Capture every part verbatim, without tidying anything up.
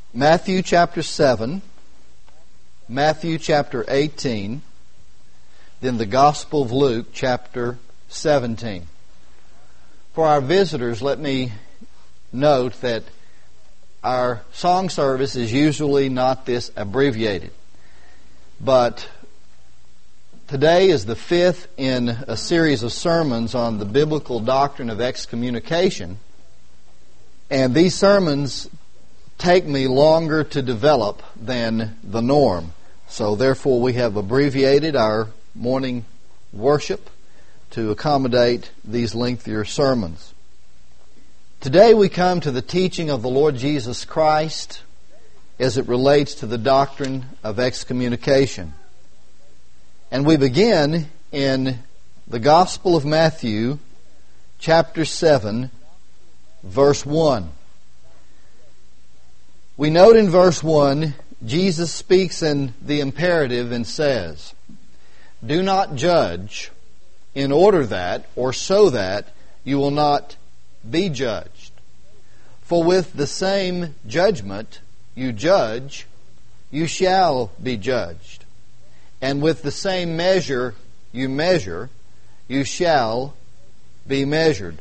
Matthew chapter seven, Matthew chapter eighteen, then the Gospel of Luke chapter seventeen. For our visitors, let me note that our song service is usually not this abbreviated. But today is the fifth in a series of sermons on the biblical doctrine of excommunication. And these sermons take me longer to develop than the norm. So therefore we have abbreviated our morning worship to accommodate these lengthier sermons. Today we come to the teaching of the Lord Jesus Christ as it relates to the doctrine of excommunication. And we begin in the Gospel of Matthew, chapter seven, verse one. We note in verse one, Jesus speaks in the imperative and says, "Do not judge, in order that, or so that, you will not be judged. For with the same judgment you judge, you shall be judged. And with the same measure you measure, you shall be measured."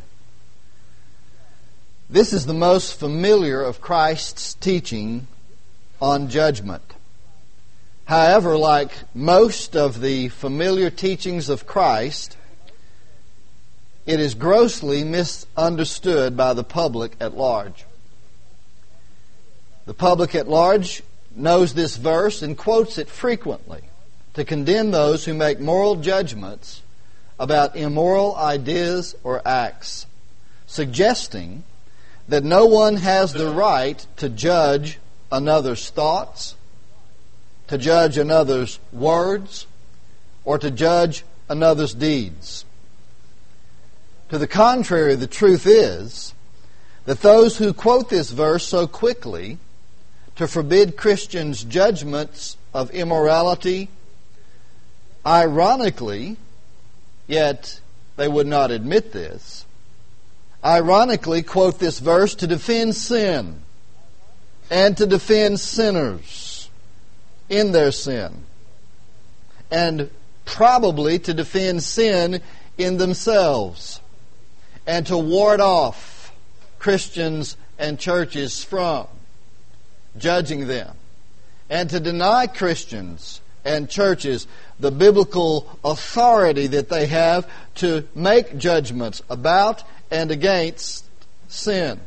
This is the most familiar of Christ's teaching on judgment. However, like most of the familiar teachings of Christ, it is grossly misunderstood by the public at large. The public at large knows this verse and quotes it frequently to condemn those who make moral judgments about immoral ideas or acts, suggesting that no one has the right to judge another's thoughts, to judge another's words, or to judge another's deeds. To the contrary, the truth is that those who quote this verse so quickly to forbid Christians' judgments of immorality, ironically, yet they would not admit this, ironically quote this verse to defend sin and to defend sinners in their sin, and probably to defend sin in themselves, and to ward off Christians and churches from judging them, and to deny Christians and churches the biblical authority that they have to make judgments about and against sin.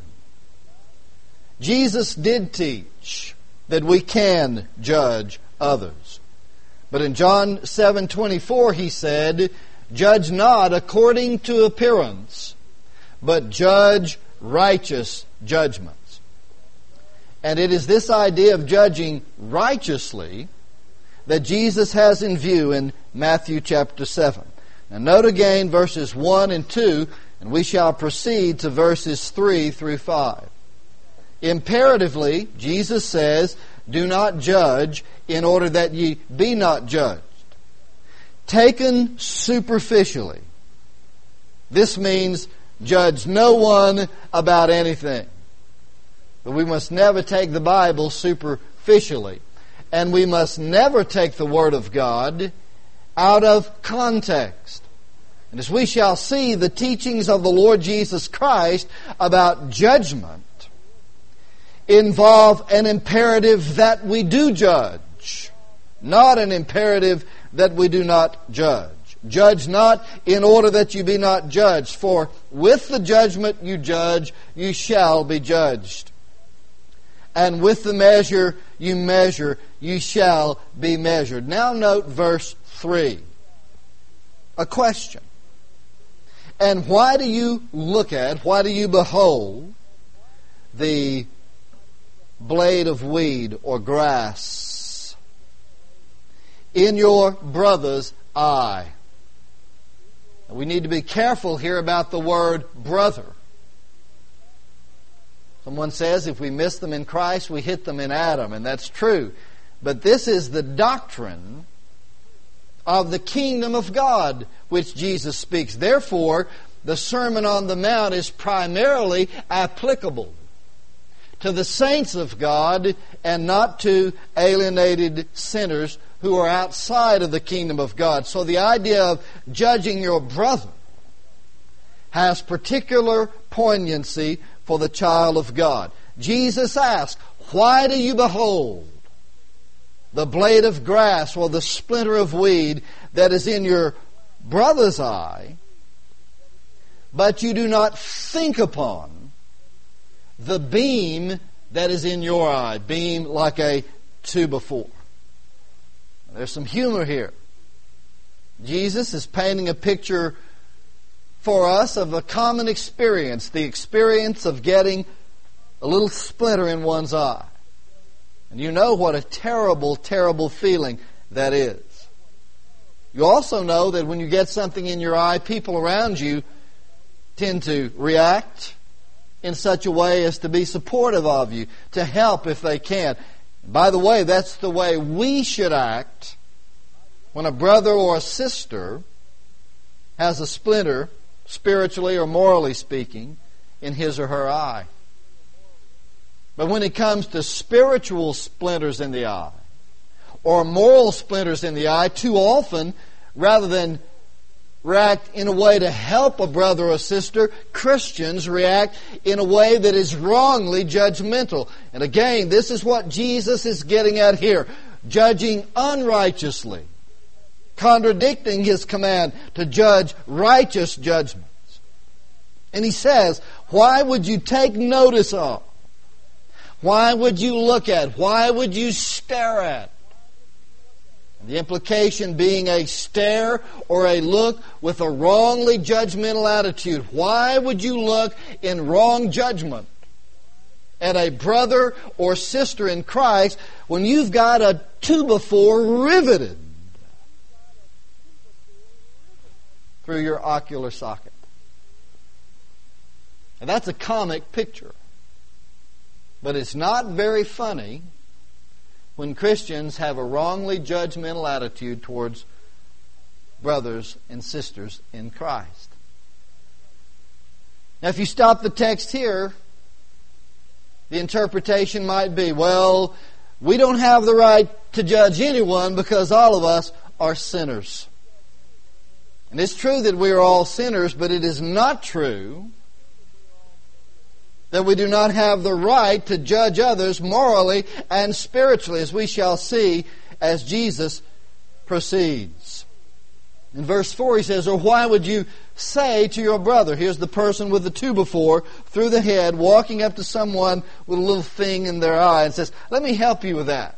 Jesus did teach that we can judge others. But in John seven twenty-four he said, "Judge not according to appearance, but judge righteous judgments." And it is this idea of judging righteously that Jesus has in view in Matthew chapter seven. Now note again verses one and two, and we shall proceed to verses three through five. Imperatively, Jesus says, "Do not judge, in order that ye be not judged." Taken superficially, this means judge no one about anything. But we must never take the Bible superficially. And we must never take the Word of God out of context. And as we shall see, the teachings of the Lord Jesus Christ about judgment involve an imperative that we do judge, not an imperative that we do not judge. Judge not in order that you be not judged, for with the judgment you judge, you shall be judged. And with the measure you measure, you shall be measured. Now note verse three. A question. And why do you look at, why do you behold the blade of weed or grass in your brother's eye? We need to be careful here about the word brother. Someone says if we miss them in Christ, we hit them in Adam, and that's true. But this is the doctrine of the kingdom of God which Jesus speaks. Therefore, the Sermon on the Mount is primarily applicable to the saints of God and not to alienated sinners who are outside of the kingdom of God. So the idea of judging your brother has particular poignancy for the child of God. Jesus asked, "Why do you behold the blade of grass or the splinter of weed that is in your brother's eye, but you do not think upon the beam that is in your eye?" Beam like a two before. There's some humor here. Jesus is painting a picture for us of a common experience, the experience of getting a little splinter in one's eye. And you know what a terrible, terrible feeling that is. You also know that when you get something in your eye, people around you tend to react in such a way as to be supportive of you, to help if they can. By the way, that's the way we should act when a brother or a sister has a splinter, spiritually or morally speaking, in his or her eye. But when it comes to spiritual splinters in the eye, or moral splinters in the eye, too often, rather than react in a way to help a brother or sister, Christians react in a way that is wrongly judgmental. And again, this is what Jesus is getting at here. Judging unrighteously, contradicting His command to judge righteous judgments. And He says, why would you take notice of? Why would you look at? Why would you stare at? The implication being a stare or a look with a wrongly judgmental attitude. Why would you look in wrong judgment at a brother or sister in Christ when you've got a two before riveted through your ocular socket? And that's a comic picture. But it's not very funny when Christians have a wrongly judgmental attitude towards brothers and sisters in Christ. Now, if you stop the text here, the interpretation might be, well, we don't have the right to judge anyone because all of us are sinners. And it's true that we are all sinners, but it is not true that we do not have the right to judge others morally and spiritually, as we shall see as Jesus proceeds. In verse four he says, or why would you say to your brother, here's the person with the two before, through the head, walking up to someone with a little thing in their eye and says, let me help you with that.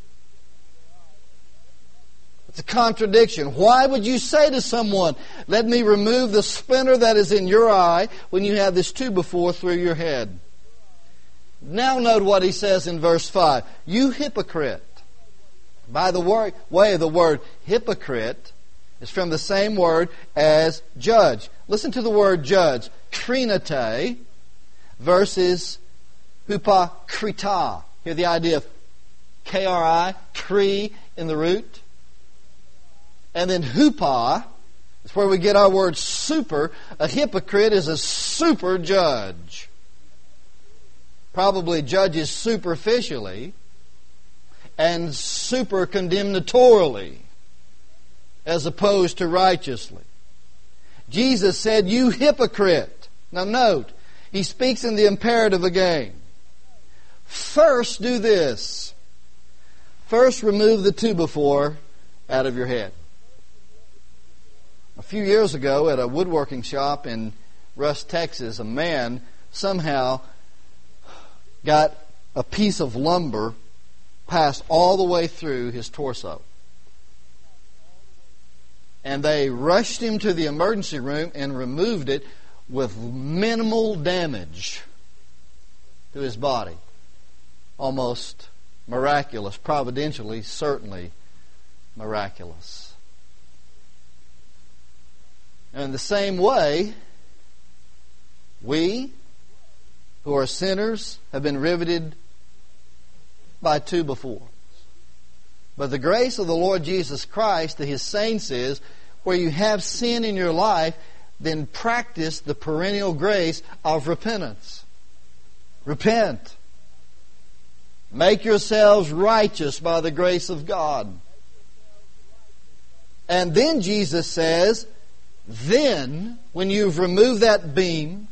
It's a contradiction. Why would you say to someone, let me remove the splinter that is in your eye when you have this two before through your head? Now note what he says in verse five. You hypocrite. By the word, way, the word hypocrite is from the same word as judge. Listen to the word judge. Krinete versus hupokrita. Hear the idea of K R I, kri in the root. And then hupa is where we get our word super. A hypocrite is a super judge. Probably judges superficially and super condemnatorily as opposed to righteously. Jesus said, you hypocrite. Now note, he speaks in the imperative again. First do this. First remove the two before out of your head. A few years ago at a woodworking shop in Rusk, Texas, a man somehow got a piece of lumber passed all the way through his torso. And they rushed him to the emergency room and removed it with minimal damage to his body. Almost miraculous, providentially, certainly miraculous. And in the same way, we who are sinners have been riveted by two before. But the grace of the Lord Jesus Christ to His saints is, where you have sin in your life, then practice the perennial grace of repentance. Repent. Make yourselves righteous by the grace of God. And then Jesus says, then, when you've removed that beam,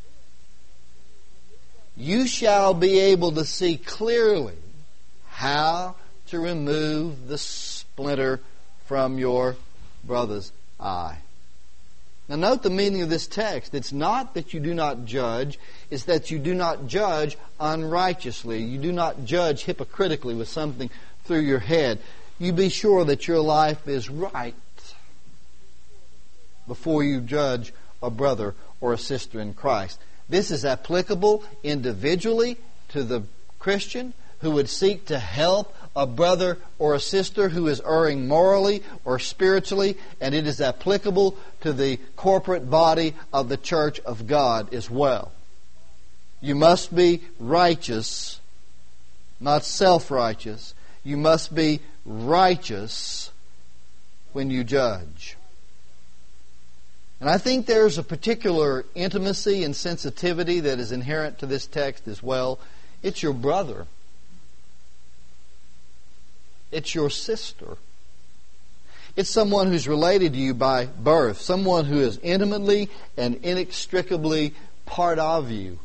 you shall be able to see clearly how to remove the splinter from your brother's eye. Now note the meaning of this text. It's not that you do not judge, it's that you do not judge unrighteously. You do not judge hypocritically with something through your head. You be sure that your life is right before you judge a brother or a sister in Christ. This is applicable individually to the Christian who would seek to help a brother or a sister who is erring morally or spiritually, and it is applicable to the corporate body of the church of God as well. You must be righteous, not self-righteous. You must be righteous when you judge. And I think there's a particular intimacy and sensitivity that is inherent to this text as well. It's your brother. It's your sister. It's someone who's related to you by birth, someone who is intimately and inextricably part of you.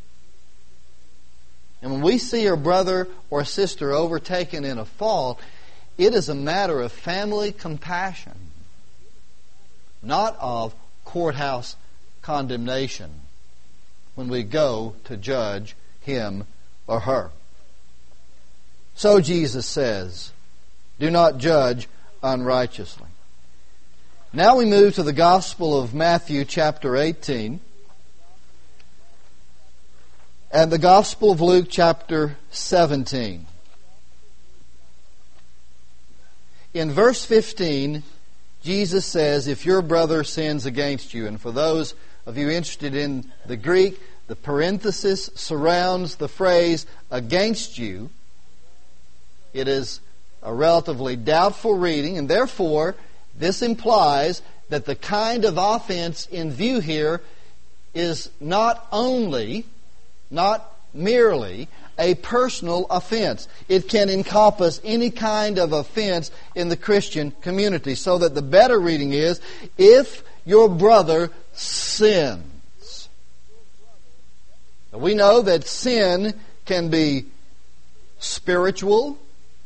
And when we see a brother or sister overtaken in a fault, it is a matter of family compassion, not of courthouse condemnation when we go to judge him or her. So Jesus says, do not judge unrighteously. Now we move to the Gospel of Matthew chapter eighteen and the Gospel of Luke chapter seventeen. In verse fifteen, Jesus says, if your brother sins against you, and for those of you interested in the Greek, the parenthesis surrounds the phrase against you. It is a relatively doubtful reading, and therefore this implies that the kind of offense in view here is not only, not merely, a personal offense. It can encompass any kind of offense in the Christian community, so that the better reading is, if your brother sins. We know that sin can be spiritual,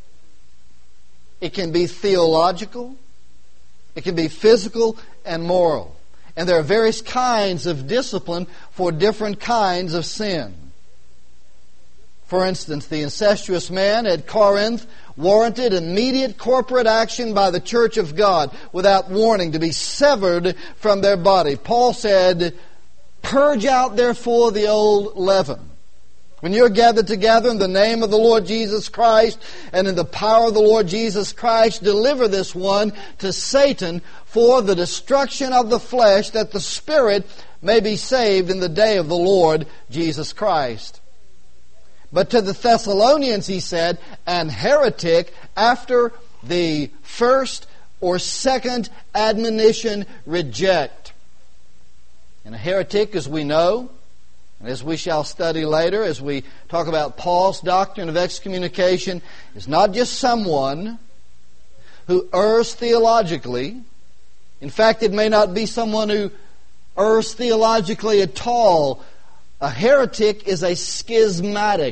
it can be theological, it can be physical and moral. And there are various kinds of discipline for different kinds of sin. For instance, the incestuous man at Corinth warranted immediate corporate action by the church of God without warning, to be severed from their body. Paul said, purge out therefore the old leaven. When you're gathered together in the name of the Lord Jesus Christ and in the power of the Lord Jesus Christ, deliver this one to Satan for the destruction of the flesh, that the spirit may be saved in the day of the Lord Jesus Christ. But to the Thessalonians he said, an heretic after the first or second admonition reject. And a heretic, as we know, and as we shall study later, as we talk about Paul's doctrine of excommunication, is not just someone who errs theologically. In fact, it may not be someone who errs theologically at all. A heretic is a schismatic.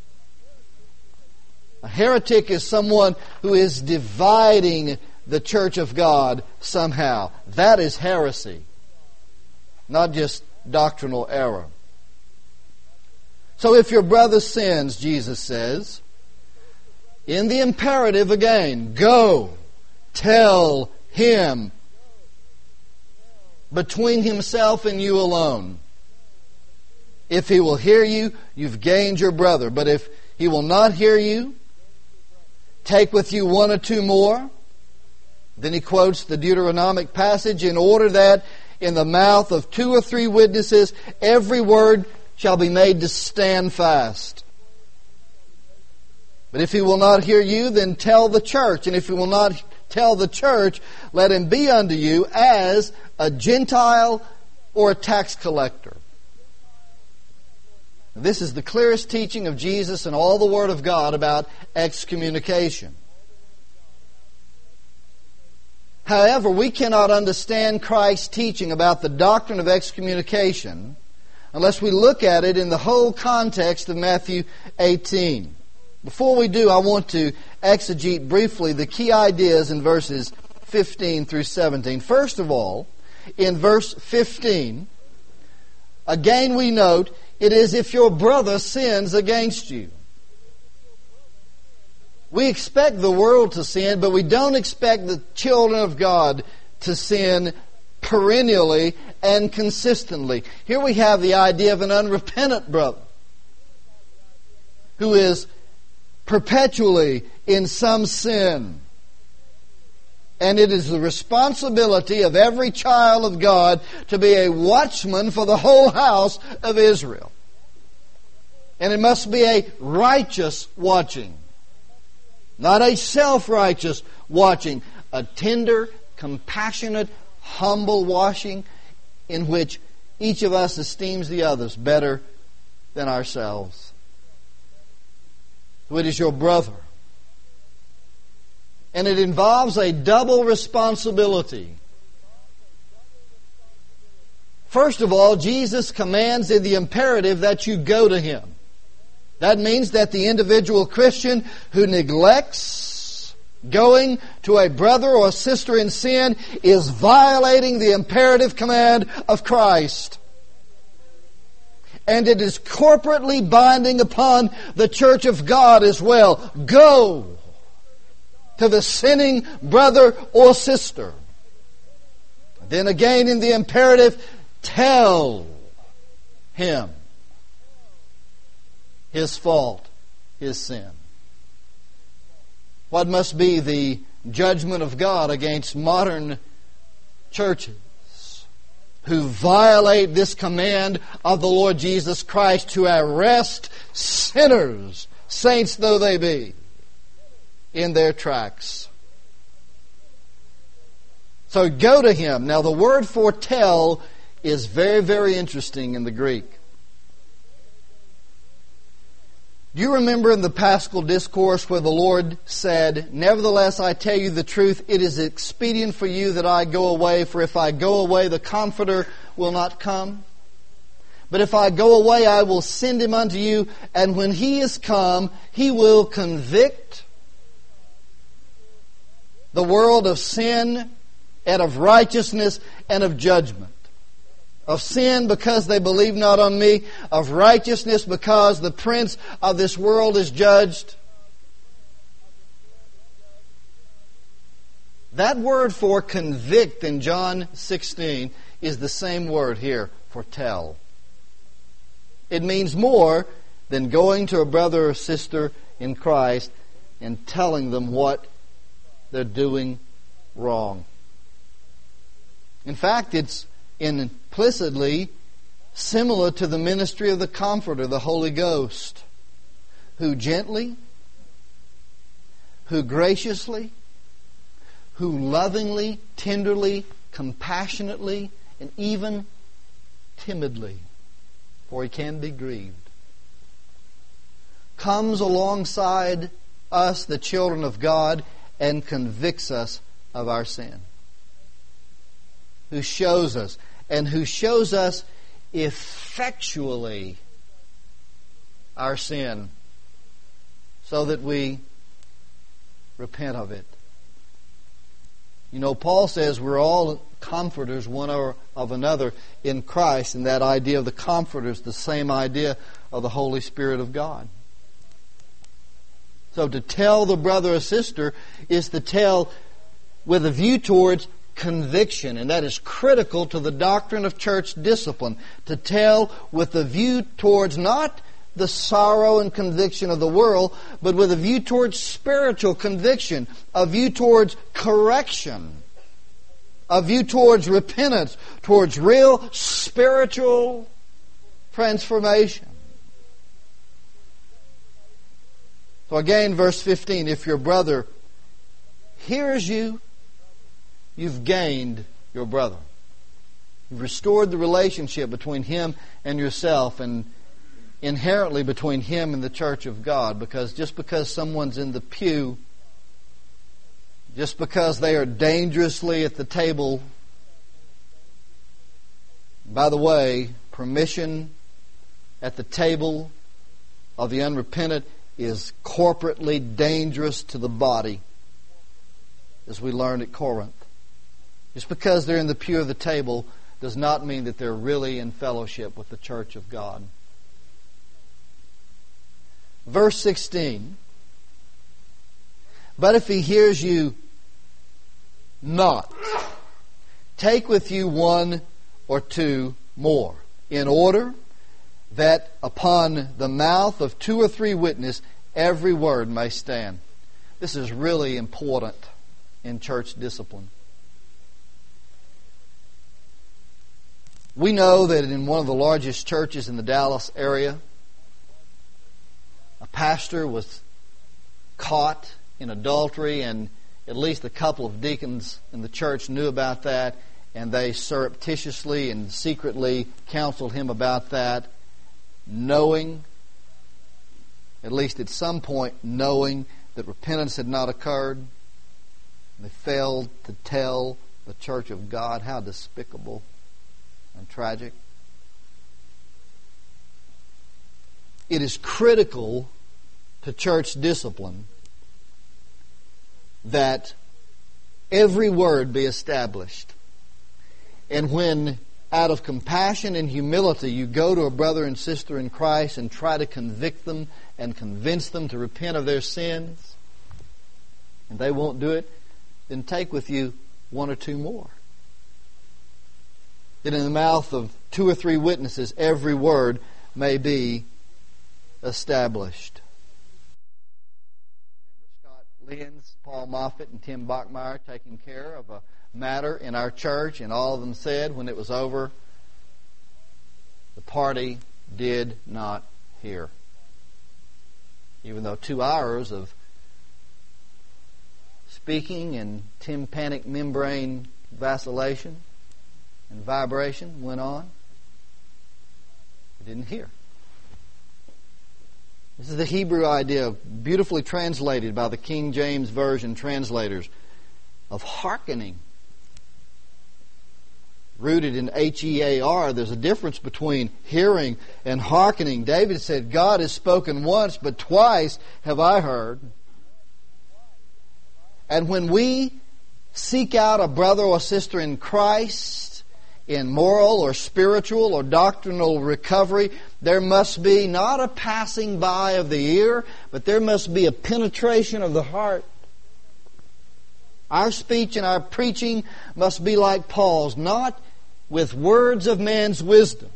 A heretic is someone who is dividing the church of God somehow. That is heresy, not just doctrinal error. So if your brother sins, Jesus says, in the imperative again, go, tell him, between himself and you alone. If he will hear you, you've gained your brother. But if he will not hear you, take with you one or two more. Then he quotes the Deuteronomic passage, in order that in the mouth of two or three witnesses every word shall be made to stand fast. But if he will not hear you, then tell the church. And if he will not tell the church, let him be unto you as a Gentile or a tax collector. This is the clearest teaching of Jesus and all the Word of God about excommunication. However, we cannot understand Christ's teaching about the doctrine of excommunication unless we look at it in the whole context of Matthew eighteen. Before we do, I want to exegete briefly the key ideas in verses fifteen through seventeen. First of all, in verse fifteen, again we note, it is if your brother sins against you. We expect the world to sin, but we don't expect the children of God to sin perennially and consistently. Here we have the idea of an unrepentant brother who is perpetually in some sin. And it is the responsibility of every child of God to be a watchman for the whole house of Israel. And it must be a righteous watching. Not a self-righteous watching. A tender, compassionate, humble watching in which each of us esteems the others better than ourselves. So it is your brother. And it involves a double responsibility. First of all, Jesus commands in the imperative that you go to Him. That means that the individual Christian who neglects going to a brother or sister in sin is violating the imperative command of Christ. And it is corporately binding upon the church of God as well. Go to the sinning brother or sister. Then again in the imperative, tell him his fault, his sin. What must be the judgment of God against modern churches who violate this command of the Lord Jesus Christ to arrest sinners, saints though they be, in their tracks? So go to him. Now the word for tell is very, very interesting in the Greek. Do you remember in the Paschal Discourse where the Lord said, "Nevertheless, I tell you the truth, it is expedient for you that I go away, for if I go away, the Comforter will not come. But if I go away, I will send him unto you, and when he is come, he will convict the world of sin and of righteousness and of judgment. Of sin because they believe not on me. Of righteousness because the prince of this world is judged." That word for convict in John sixteen is the same word here for tell. It means more than going to a brother or sister in Christ and telling them what they're doing wrong. In fact, it's implicitly similar to the ministry of the Comforter, the Holy Ghost, who gently, who graciously, who lovingly, tenderly, compassionately, and even timidly, for he can be grieved, comes alongside us, the children of God, and convicts us of our sin. Who shows us, and who shows us effectually our sin so that we repent of it. You know, Paul says we're all comforters one of another in Christ, and that idea of the comforter is the same idea of the Holy Spirit of God. So to tell the brother or sister is to tell with a view towards conviction, and that is critical to the doctrine of church discipline. To tell with a view towards not the sorrow and conviction of the world, but with a view towards spiritual conviction, a view towards correction, a view towards repentance, towards real spiritual transformation. So again, verse fifteen, if your brother hears you, you've gained your brother. You've restored the relationship between him and yourself. And inherently between him and the church of God, because just because someone's in the pew, just because they are dangerously at the table, by the way, permission at the table of the unrepentant is corporately dangerous to the body, as we learned at Corinth. Just because they're in the pew of the table does not mean that they're really in fellowship with the church of God. Verse sixteen. But if he hears you not, take with you one or two more, in order that upon the mouth of two or three witnesses every word may stand. This is really important in church discipline. We know that in one of the largest churches in the Dallas area, a pastor was caught in adultery, and at least a couple of deacons in the church knew about that, and they surreptitiously and secretly counseled him about that, knowing, at least at some point, knowing that repentance had not occurred. They failed to tell the church of God. How despicable and tragic. It is critical to church discipline that every word be established. And when, out of compassion and humility, you go to a brother and sister in Christ and try to convict them and convince them to repent of their sins, and they won't do it, then take with you one or two more. That in the mouth of two or three witnesses every word may be established. Scott Lyons, Paul Moffitt, and Tim Bachmeyer taking care of a matter in our church, and all of them said when it was over, the party did not hear. Even though two hours of speaking and tympanic membrane vacillation and vibration went on, they didn't hear. This is the Hebrew idea, beautifully translated by the King James Version translators, of hearkening. Rooted in H E A R, there's a difference between hearing and hearkening. David said, God has spoken once, but twice have I heard. And when we seek out a brother or sister in Christ, in moral or spiritual or doctrinal recovery, there must be not a passing by of the ear, but there must be a penetration of the heart. Our speech and our preaching must be like Paul's, not with words of man's wisdom,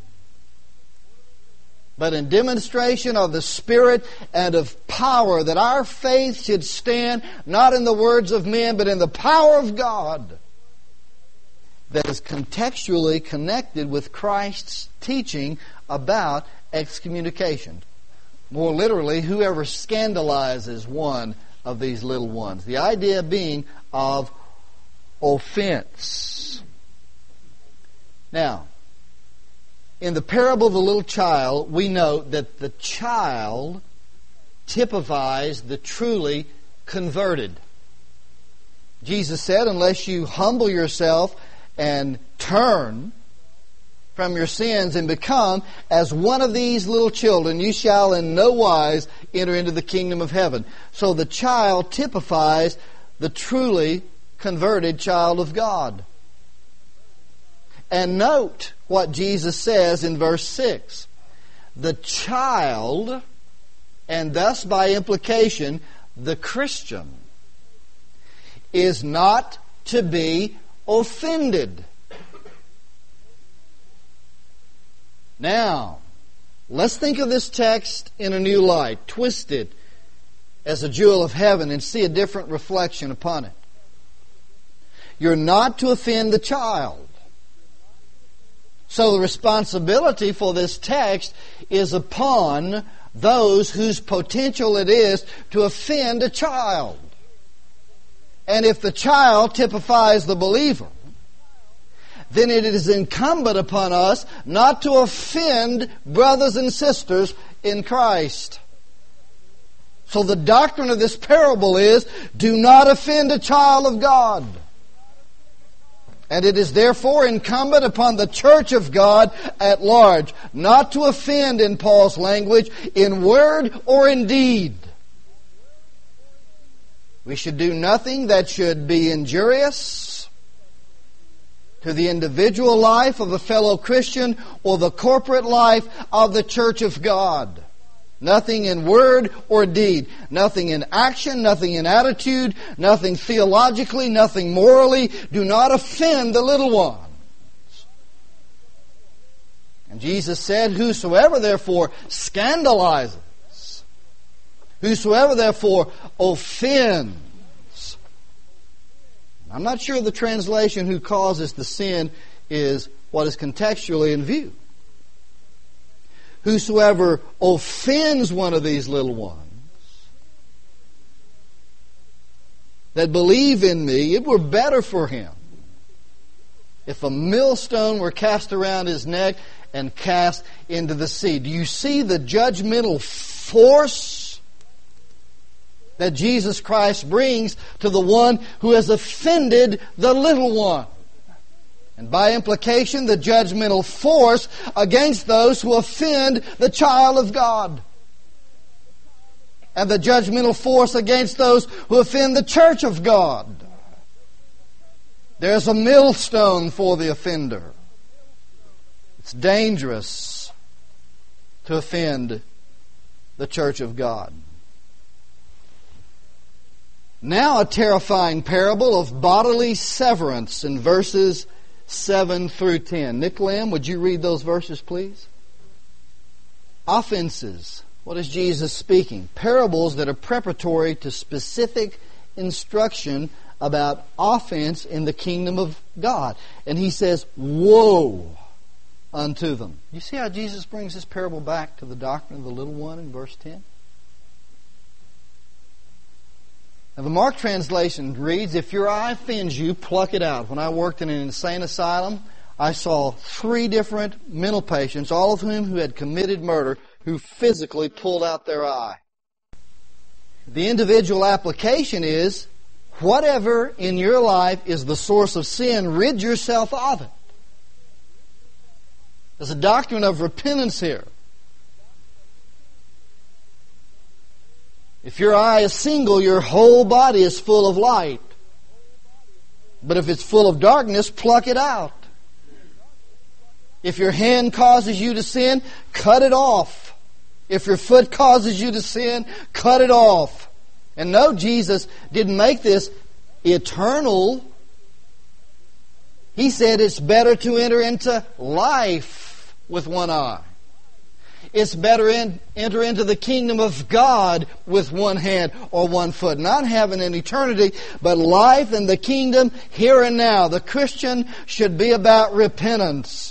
but in demonstration of the Spirit and of power, that our faith should stand not in the words of men, but in the power of God, that is contextually connected with Christ's teaching about excommunication. More literally, whoever scandalizes one of these little ones. The idea being of offense. Now, in the parable of the little child, we note that the child typifies the truly converted. Jesus said, unless you humble yourself and turn from your sins and become as one of these little children, you shall in no wise enter into the kingdom of heaven. So the child typifies the truly converted child of God. And note what Jesus says in verse six. The child, and thus by implication the Christian, is not to be offended. Now, let's think of this text in a new light. Twist it as a jewel of heaven and see a different reflection upon it. You're not to offend the child. So the responsibility for this text is upon those whose potential it is to offend a child. And if the child typifies the believer, then it is incumbent upon us not to offend brothers and sisters in Christ. So the doctrine of this parable is, do not offend a child of God. And it is therefore incumbent upon the church of God at large not to offend, in Paul's language, in word or in deed. We should do nothing that should be injurious to the individual life of a fellow Christian or the corporate life of the church of God. Nothing in word or deed. Nothing in action, nothing in attitude, nothing theologically, nothing morally. Do not offend the little ones. And Jesus said, whosoever therefore scandalizes, whosoever therefore offends. I'm not sure the translation who causes the sin is what is contextually in view. Whosoever offends one of these little ones that believe in me, it were better for him if a millstone were cast around his neck and cast into the sea. Do you see the judgmental force that Jesus Christ brings to the one who has offended the little one? And by implication, the judgmental force against those who offend the child of God. And the judgmental force against those who offend the church of God. There's a millstone for the offender. It's dangerous to offend the church of God. Now a terrifying parable of bodily severance in verses seven through ten. Nick Lamb, would you read those verses, please? Offenses. What is Jesus speaking? Parables that are preparatory to specific instruction about offense in the kingdom of God. And he says, woe unto them. You see how Jesus brings this parable back to the doctrine of the little one in verse ten? Now, the Mark translation reads, if your eye offends you, pluck it out. When I worked in an insane asylum, I saw three different mental patients, all of whom who had committed murder, who physically pulled out their eye. The individual application is, whatever in your life is the source of sin, rid yourself of it. There's a doctrine of repentance here. If your eye is single, your whole body is full of light. But if it's full of darkness, pluck it out. If your hand causes you to sin, cut it off. If your foot causes you to sin, cut it off. And no, Jesus didn't make this eternal. He said it's better to enter into life with one eye. It's better in, enter into the kingdom of God with one hand or one foot. Not heaven and eternity, but life and the kingdom here and now. The Christian should be about repentance.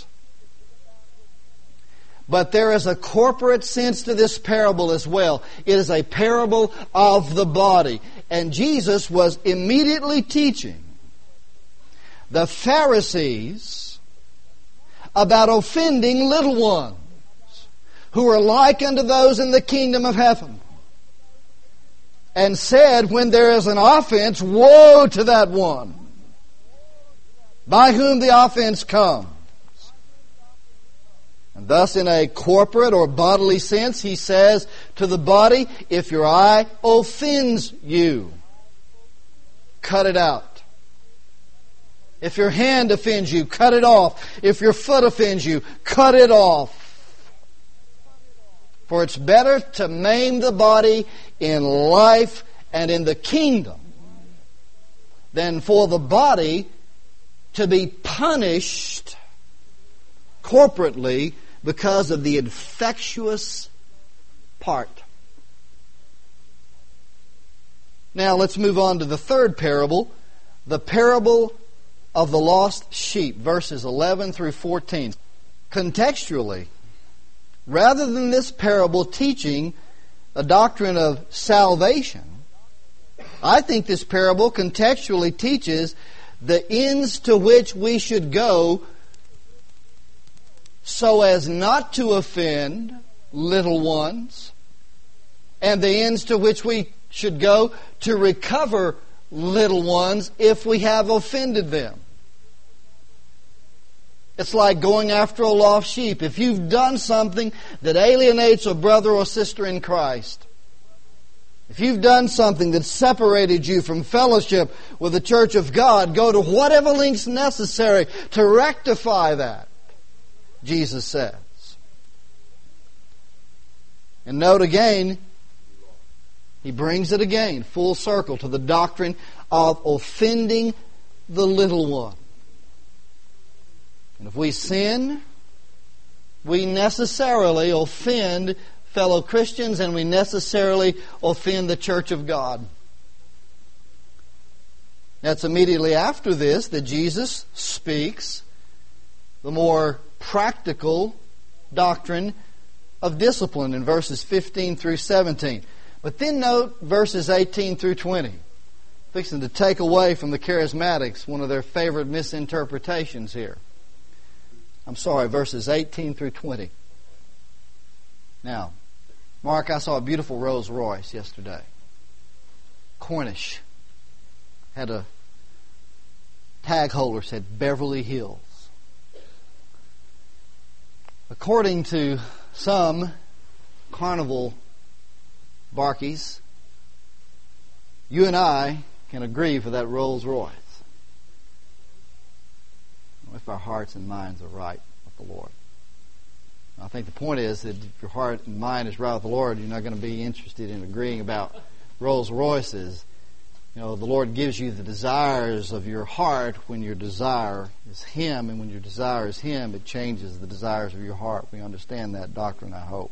But there is a corporate sense to this parable as well. It is a parable of the body. And Jesus was immediately teaching the Pharisees about offending little ones, who are like unto those in the kingdom of heaven. And said, when there is an offense, woe to that one by whom the offense comes. And thus, in a corporate or bodily sense, he says to the body, if your eye offends you, cut it out. If your hand offends you, cut it off. If your foot offends you, cut it off. For it's better to maim the body in life and in the kingdom than for the body to be punished corporately because of the infectious part. Now let's move on to the third parable, the parable of the lost sheep, verses eleven through fourteen. Contextually, rather than this parable teaching a doctrine of salvation, I think this parable contextually teaches the ends to which we should go so as not to offend little ones, and the ends to which we should go to recover little ones if we have offended them. It's like going after a lost sheep. If you've done something that alienates a brother or sister in Christ, if you've done something that separated you from fellowship with the church of God, go to whatever lengths necessary to rectify that, Jesus says. And note again, he brings it again, full circle, to the doctrine of offending the little one. And if we sin, we necessarily offend fellow Christians, and we necessarily offend the church of God. That's immediately after this that Jesus speaks the more practical doctrine of discipline in verses fifteen through seventeen. But then note verses eighteen through twenty. Fixing to take away from the charismatics one of their favorite misinterpretations here. I'm sorry, verses eighteen through twenty. Now, Mark, I saw a beautiful Rolls Royce yesterday. Cornish. Had a tag holder said Beverly Hills. According to some carnival barkeys, you and I can agree for that Rolls Royce, if our hearts and minds are right with the Lord. I think the point is that if your heart and mind is right with the Lord, you're not going to be interested in agreeing about Rolls Royces. You know, the Lord gives you the desires of your heart when your desire is Him, and when your desire is Him, it changes the desires of your heart. We understand that doctrine, I hope.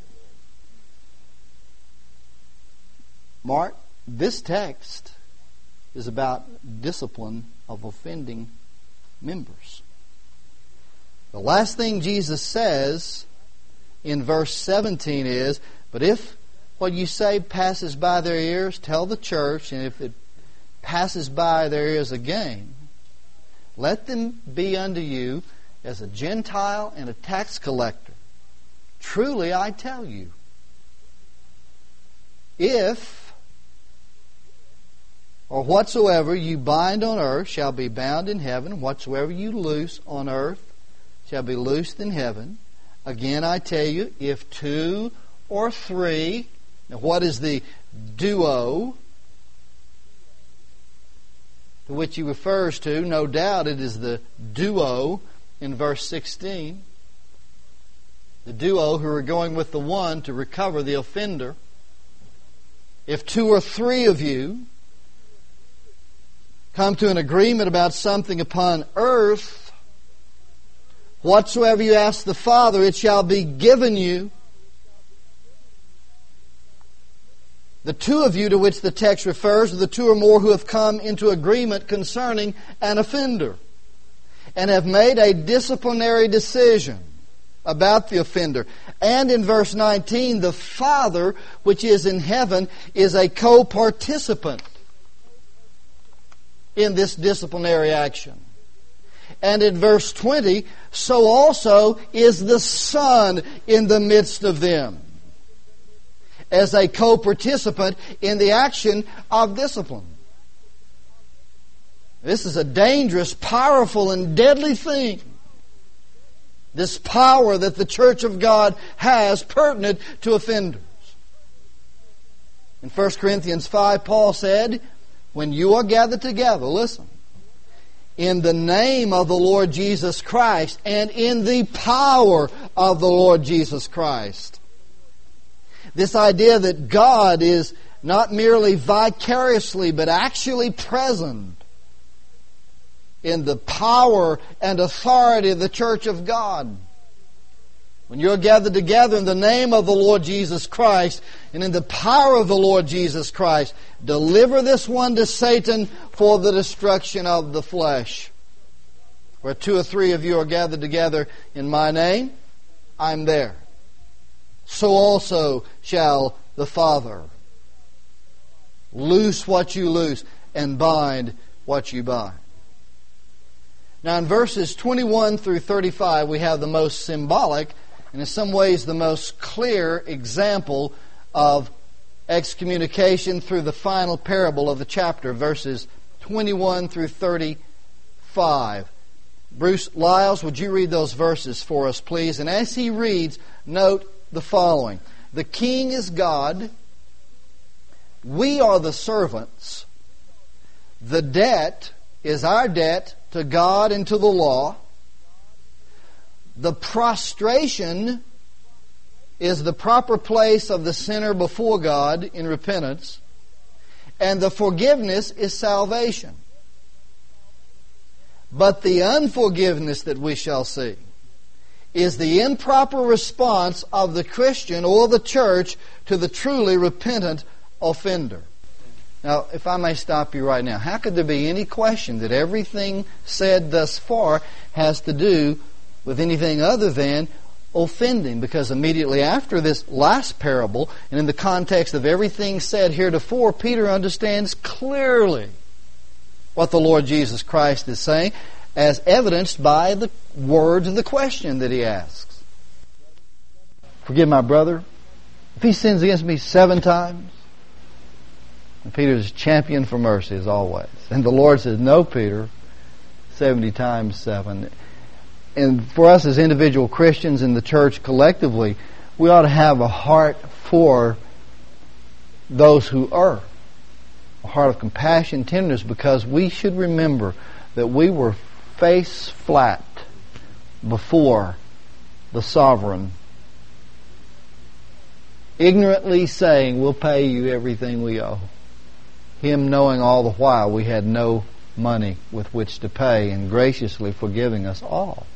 Mark, this text is about discipline of offending members. The last thing Jesus says in verse seventeen is, but if what you say passes by their ears, tell the church, and if it passes by their ears again, let them be unto you as a Gentile and a tax collector. Truly I tell you, if or whatsoever you bind on earth shall be bound in heaven, whatsoever you loose on earth shall be loosed in heaven. Again, I tell you, if two or three, now what is the duo to which he refers to? No doubt it is the duo in verse sixteen. The duo who are going with the one to recover the offender. If two or three of you come to an agreement about something upon earth, whatsoever you ask the Father, it shall be given you. The two of you to which the text refers are the two or more who have come into agreement concerning an offender and have made a disciplinary decision about the offender. And in verse nineteen, the Father which is in heaven is a co-participant in this disciplinary action. And in verse twenty, so also is the Son in the midst of them, as a co-participant in the action of discipline. This is a dangerous, powerful, and deadly thing. This power that the church of God has pertinent to offenders. In First Corinthians five, Paul said, when you are gathered together, listen, in the name of the Lord Jesus Christ and in the power of the Lord Jesus Christ. This idea that God is not merely vicariously but actually present in the power and authority of the church of God. When you're gathered together in the name of the Lord Jesus Christ and in the power of the Lord Jesus Christ, deliver this one to Satan for the destruction of the flesh. Where two or three of you are gathered together in my name, I'm there. So also shall the Father. Loose what you loose and bind what you bind. Now in verses twenty-one through thirty-five we have the most symbolic and in some ways the most clear example of excommunication through the final parable of the chapter, verses twenty-one through thirty-five. Bruce Lyles, would you read those verses for us, please? And as he reads, note the following. The king is God. We are the servants. The debt is our debt to God and to the law. The prostration is the proper place of the sinner before God in repentance. And the forgiveness is salvation. But the unforgiveness that we shall see is the improper response of the Christian or the church to the truly repentant offender. Now, if I may stop you right now, how could there be any question that everything said thus far has to do with anything other than offending? Because immediately after this last parable, and in the context of everything said heretofore, Peter understands clearly what the Lord Jesus Christ is saying, as evidenced by the words of the question that he asks. Forgive my brother if he sins against me seven times. And Peter's champion for mercy as always. And the Lord says, no, Peter, seventy times seven. And for us as individual Christians in the church collectively, we ought to have a heart for those who err. A heart of compassion, tenderness, because we should remember that we were face flat before the sovereign, ignorantly saying, we'll pay you everything we owe. Him knowing all the while we had no money with which to pay, and graciously forgiving us all.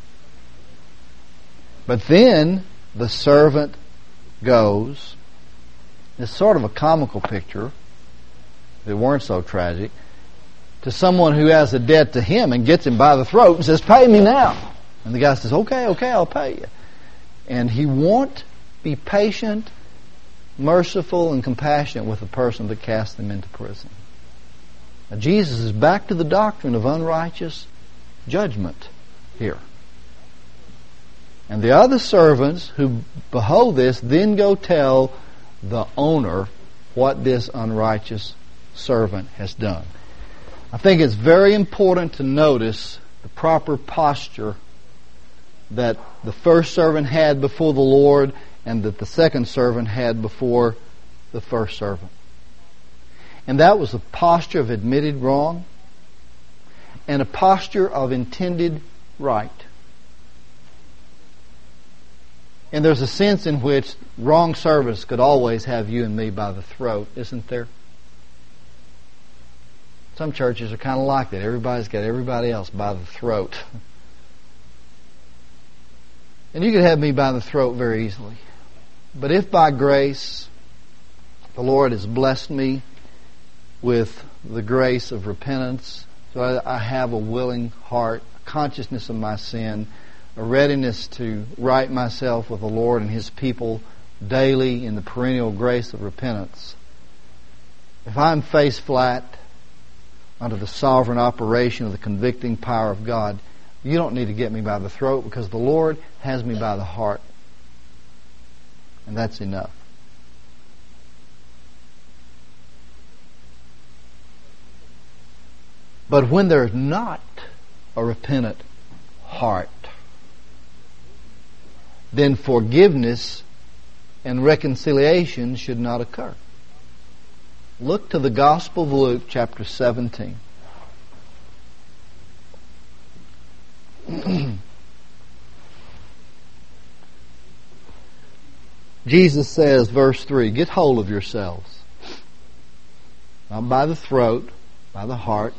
But then the servant goes. It's sort of a comical picture, if it weren't so tragic, to someone who has a debt to him and gets him by the throat and says, pay me now. And the guy says, okay, okay, I'll pay you. And he won't be patient, merciful, and compassionate with the person that cast them into prison. Now, Jesus is back to the doctrine of unrighteous judgment here. And the other servants who behold this then go tell the owner what this unrighteous servant has done. I think it's very important to notice the proper posture that the first servant had before the Lord and that the second servant had before the first servant. And that was a posture of admitted wrong and a posture of intended right. And there's a sense in which wrong servants could always have you and me by the throat, isn't there? Some churches are kind of like that. Everybody's got everybody else by the throat. And you could have me by the throat very easily. But if by grace the Lord has blessed me with the grace of repentance, so I, I have a willing heart, a consciousness of my sin, a readiness to right myself with the Lord and His people daily in the perennial grace of repentance. If I'm face flat under the sovereign operation of the convicting power of God, you don't need to get me by the throat, because the Lord has me by the heart. And that's enough. But when there's not a repentant heart, then forgiveness and reconciliation should not occur. Look to the Gospel of Luke, chapter seventeen. Jesus says, verse three, get hold of yourselves. Not by the throat, by the heart.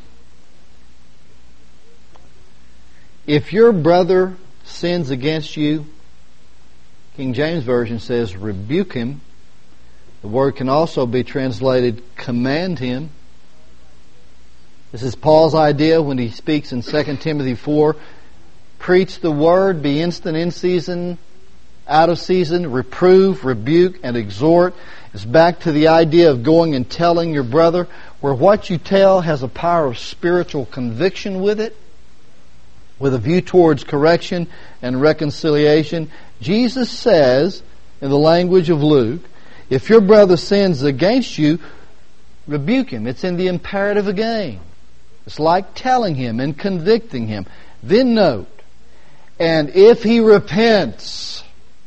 If your brother sins against you, King James Version says, rebuke him. The word can also be translated, command him. This is Paul's idea when he speaks in Second Timothy four. Preach the word, be instant in season, out of season, reprove, rebuke, and exhort. It's back to the idea of going and telling your brother, where what you tell has a power of spiritual conviction with it. with a view towards correction and reconciliation. Jesus says, in the language of Luke, if your brother sins against you, rebuke him. It's in the imperative again. It's like telling him and convicting him. Then note, and if he repents,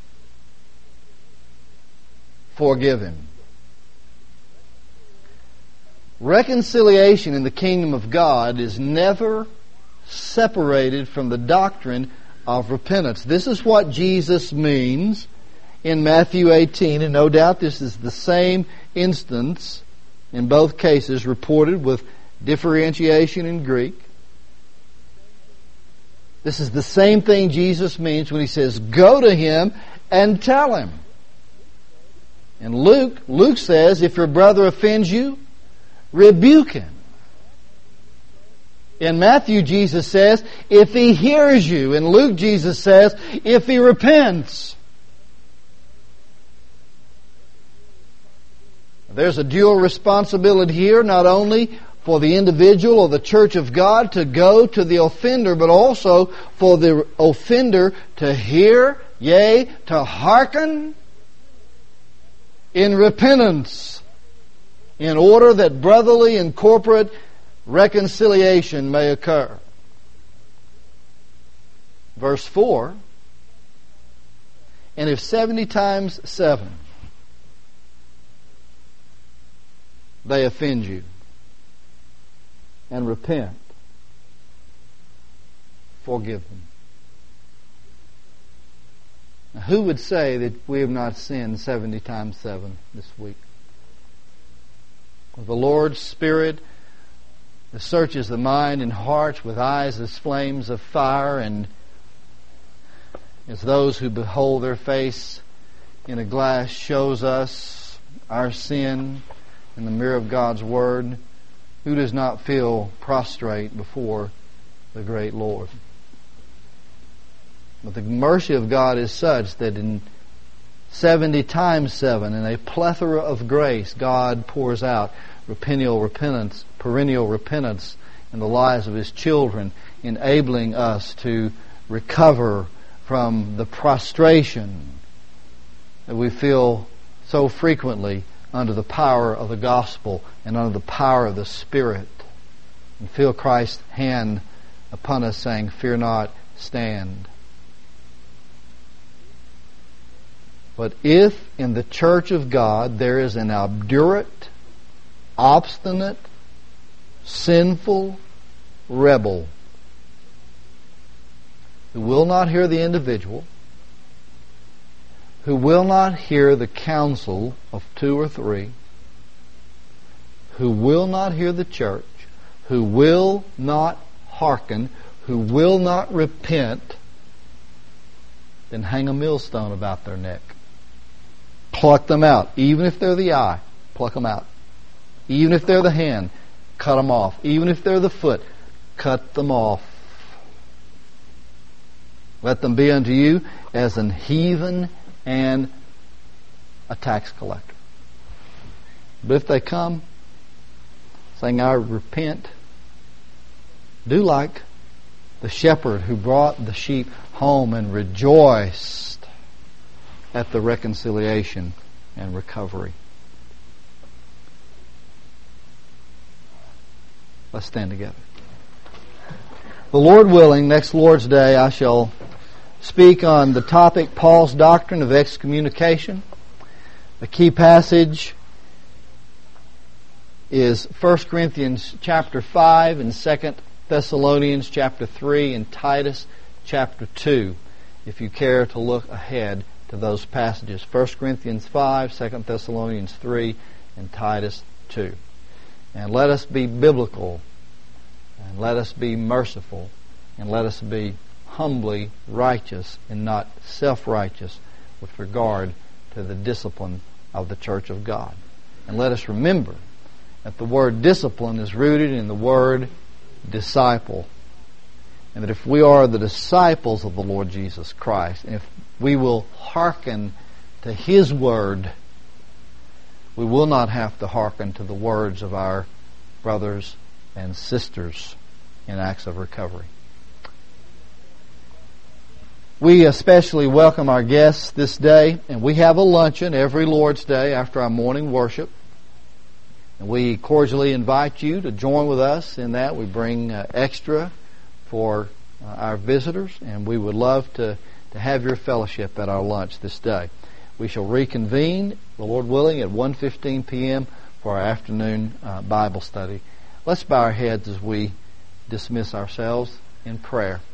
forgive him. Reconciliation in the kingdom of God is never separated from the doctrine of repentance. This is what Jesus means in Matthew eighteen, and no doubt this is the same instance in both cases, reported with differentiation in Greek. This is the same thing Jesus means when He says, go to him and tell him. And Luke, Luke says, if your brother offends you, rebuke him. In Matthew, Jesus says, if he hears you. In Luke, Jesus says, if he repents. There's a dual responsibility here, not only for the individual or the church of God to go to the offender, but also for the offender to hear, yea, to hearken in repentance, in order that brotherly and corporate reconciliation may occur. Verse four, and if seventy times seven they offend you and repent, forgive them. Now, who would say that we have not sinned seventy times seven this week? Well, the Lord's Spirit searches the mind and heart with eyes as flames of fire, and as those who behold their face in a glass shows us our sin in the mirror of God's Word, who does not feel prostrate before the great Lord? But the mercy of God is such that in seventy times seven, in a plethora of grace, God pours out perennial repentance, perennial repentance in the lives of His children, enabling us to recover from the prostration that we feel so frequently under the power of the gospel and under the power of the Spirit, and feel Christ's hand upon us saying, fear not, stand. But if in the church of God there is an obdurate, obstinate, sinful rebel who will not hear the individual, who will not hear the counsel of two or three, who will not hear the church, who will not hearken, who will not repent, then hang a millstone about their neck. Pluck them out. Even if they're the eye, pluck them out. Even if they're the hand, cut them off. Even if they're the foot, cut them off. Let them be unto you as an heathen and a tax collector. But if they come saying, I repent, do like the shepherd who brought the sheep home and rejoiced at the reconciliation and recovery. Let's stand together. The Lord willing, next Lord's Day I shall speak on the topic, Paul's doctrine of excommunication. The key passage is First Corinthians chapter five and Second Thessalonians chapter three and Titus chapter two, if you care to look ahead to those passages. First Corinthians five, Second Thessalonians three, and Titus two. And let us be biblical, and let us be merciful, and let us be humbly righteous and not self-righteous with regard to the discipline of the church of God. And let us remember that the word discipline is rooted in the word disciple. And that if we are the disciples of the Lord Jesus Christ, and if we will hearken to His word, we will not have to hearken to the words of our brothers and sisters in acts of recovery. We especially welcome our guests this day, and we have a luncheon every Lord's Day after our morning worship. And we cordially invite you to join with us in that. We bring uh, extra for uh, our visitors, and we would love to, to have your fellowship at our lunch this day. We shall reconvene, the Lord willing, at one fifteen p.m. for our afternoon uh, Bible study. Let's bow our heads as we dismiss ourselves in prayer.